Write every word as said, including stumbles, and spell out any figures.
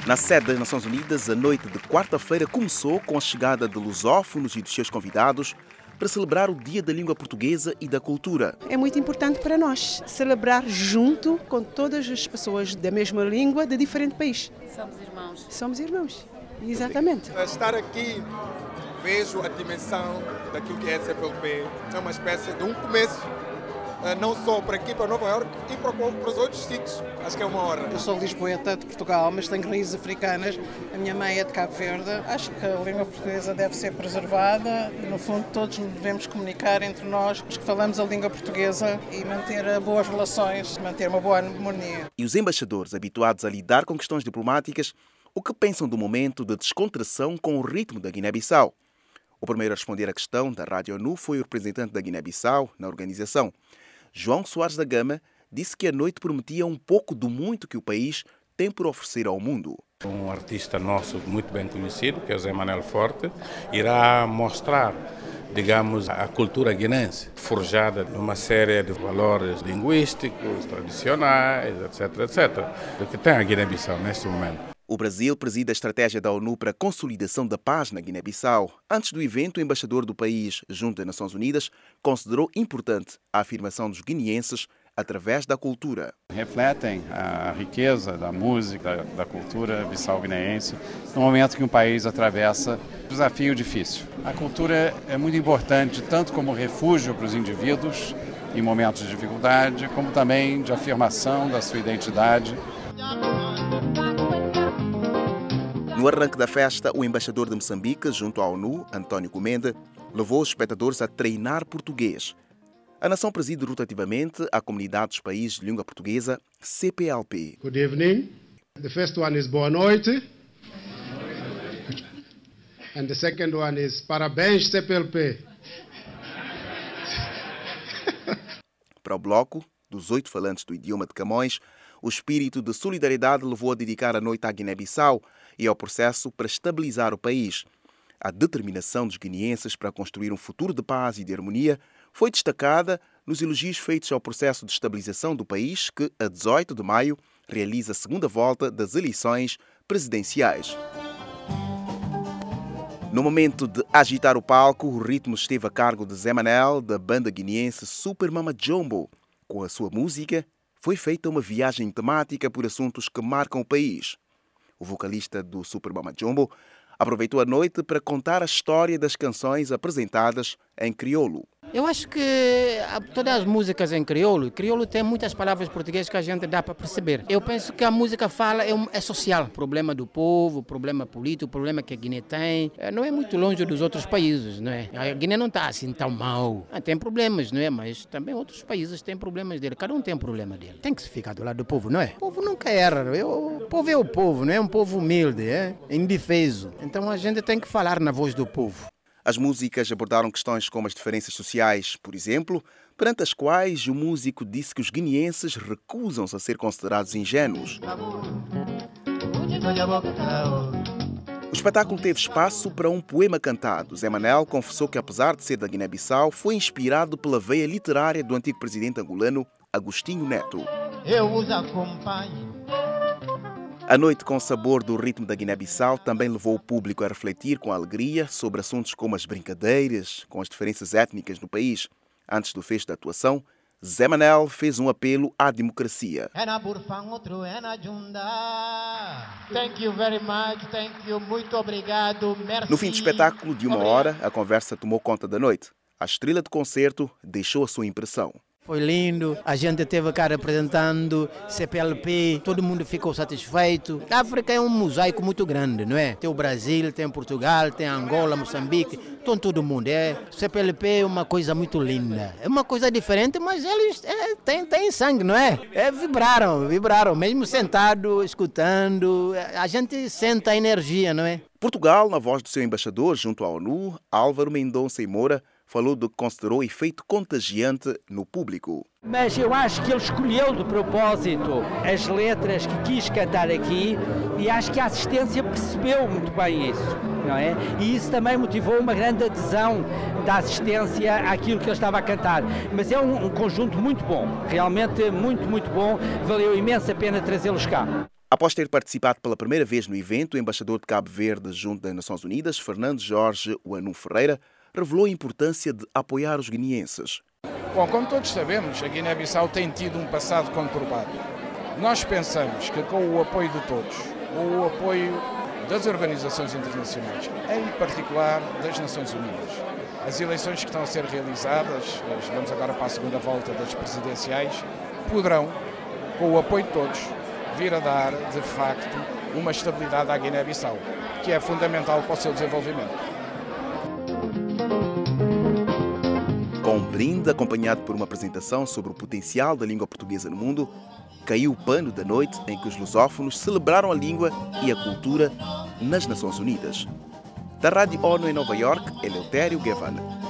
Na sede das Nações Unidas, a noite de quarta-feira começou com a chegada de lusófonos e dos seus convidados para celebrar o Dia da Língua Portuguesa e da Cultura. É muito importante para nós celebrar junto com todas as pessoas da mesma língua de diferente país. Somos irmãos. Somos irmãos, exatamente. Estar aqui, vejo a dimensão daquilo que é a C P L P. É uma espécie de um começo, não só para aqui, para Nova Iorque e para, para os outros sítios. Acho que é uma hora. Eu sou lisboeta de Portugal, mas tenho raízes africanas. A minha mãe é de Cabo Verde. Acho que a língua portuguesa deve ser preservada e, no fundo, todos devemos comunicar entre nós, os que falamos a língua portuguesa, e manter boas relações, manter uma boa harmonia. E os embaixadores, habituados a lidar com questões diplomáticas, o que pensam do momento de descontração com o ritmo da Guiné-Bissau? O primeiro a responder à questão da Rádio ONU foi o representante da Guiné-Bissau na organização. João Soares da Gama disse que a noite prometia um pouco do muito que o país tem por oferecer ao mundo. Um artista nosso muito bem conhecido, que é o Zé Manuel Forte, irá mostrar, digamos, a cultura guinense, forjada numa série de valores linguísticos, tradicionais, etc, etcétera, do que tem a Guiné-Bissau neste momento. O Brasil preside a estratégia da ONU para a consolidação da paz na Guiné-Bissau. Antes do evento, o embaixador do país junto às Nações Unidas considerou importante a afirmação dos guineenses através da cultura. Refletem a riqueza da música, da, da cultura bissau-guineense, no momento que um país atravessa um desafio difícil. A cultura é muito importante, tanto como refúgio para os indivíduos em momentos de dificuldade, como também de afirmação da sua identidade. No arranque da festa, o embaixador de Moçambique, junto à ONU, António Comenda, levou os espectadores a treinar português. A nação preside rotativamente a Comunidade dos Países de Língua Portuguesa, C P L P. Good evening. The first one is boa noite. And the second one is parabéns, C P L P. Para o bloco dos oito falantes do idioma de Camões, o espírito de solidariedade levou a dedicar a noite à Guiné-Bissau e ao processo para estabilizar o país. A determinação dos guineenses para construir um futuro de paz e de harmonia foi destacada nos elogios feitos ao processo de estabilização do país que, a dezoito de maio, realiza a segunda volta das eleições presidenciais. No momento de agitar o palco, o ritmo esteve a cargo de Zé Manel, da banda guineense Super Mama Jumbo. Com a sua música, foi feita uma viagem temática por assuntos que marcam o país. O vocalista do Super Mama Jumbo aproveitou a noite para contar a história das canções apresentadas em crioulo. Eu acho que todas as músicas em crioulo, crioulo tem muitas palavras portuguesas que a gente dá para perceber. Eu penso que a música fala é, um, é social, problema do povo, problema político, problema que a Guiné tem. Não é muito longe dos outros países, não é? A Guiné não está assim tão mal. Tem problemas, não é? Mas também outros países têm problemas dele. Cada um tem um problema dele. Tem que se ficar do lado do povo, não é? O povo nunca erra. Eu, o povo é o povo, não é? Um povo humilde, é? Indefeso. Então a gente tem que falar na voz do povo. As músicas abordaram questões como as diferenças sociais, por exemplo, perante as quais o músico disse que os guineenses recusam-se a ser considerados ingênuos. O espetáculo teve espaço para um poema cantado. Zé Manel confessou que, apesar de ser da Guiné-Bissau, foi inspirado pela veia literária do antigo presidente angolano Agostinho Neto. Eu os acompanho. A noite com o sabor do ritmo da Guiné-Bissau também levou o público a refletir com alegria sobre assuntos como as brincadeiras com as diferenças étnicas no país. Antes do fecho da atuação, Zé Manel fez um apelo à democracia. Thank you very much, thank you, muito obrigado, merci. No fim do espetáculo de uma hora, a conversa tomou conta da noite. A estrela de concerto deixou a sua impressão. Foi lindo, a gente esteve cá representando C P L P, todo mundo ficou satisfeito. A África é um mosaico muito grande, não é? Tem o Brasil, tem Portugal, tem Angola, Moçambique, tem todo mundo. É. C P L P é uma coisa muito linda, é uma coisa diferente, mas eles é, têm, têm sangue, não é? é? Vibraram, vibraram, mesmo sentado, escutando, a gente sente a energia, não é? Portugal, na voz do seu embaixador junto à ONU, Álvaro Mendonça e Moura, falou do que considerou efeito contagiante no público. Mas eu acho que ele escolheu de propósito as letras que quis cantar aqui e acho que a assistência percebeu muito bem isso, não é? E isso também motivou uma grande adesão da assistência àquilo que ele estava a cantar. Mas é um, um conjunto muito bom, realmente muito, muito bom, valeu imenso a pena trazê-los cá. Após ter participado pela primeira vez no evento, o embaixador de Cabo Verde junto das Nações Unidas, Fernando Jorge Uanu Ferreira, revelou a importância de apoiar os guineenses. Bom, como todos sabemos, a Guiné-Bissau tem tido um passado conturbado. Nós pensamos que com o apoio de todos, com o apoio das organizações internacionais, em particular das Nações Unidas, as eleições que estão a ser realizadas, vamos agora para a segunda volta das presidenciais, poderão, com o apoio de todos, vir a dar, de facto, uma estabilidade à Guiné-Bissau, que é fundamental para o seu desenvolvimento. Com um brinde acompanhado por uma apresentação sobre o potencial da língua portuguesa no mundo, caiu o pano da noite em que os lusófonos celebraram a língua e a cultura nas Nações Unidas. Da Rádio ONU em Nova York, Eleutério Guevara.